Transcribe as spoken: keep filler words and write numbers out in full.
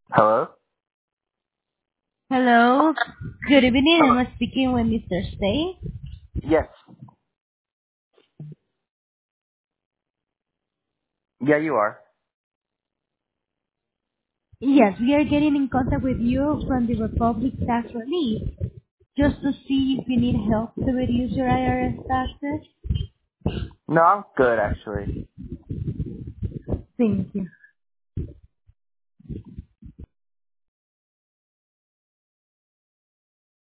Hello? Hello. Good evening. Hello. I'm speaking with Mister Stay. Yes. Yeah, you are. Yes, we are getting in contact with you from the Republic Tax Relief just to see if you need help to reduce your I R S taxes. No, I'm good actually. Thank you.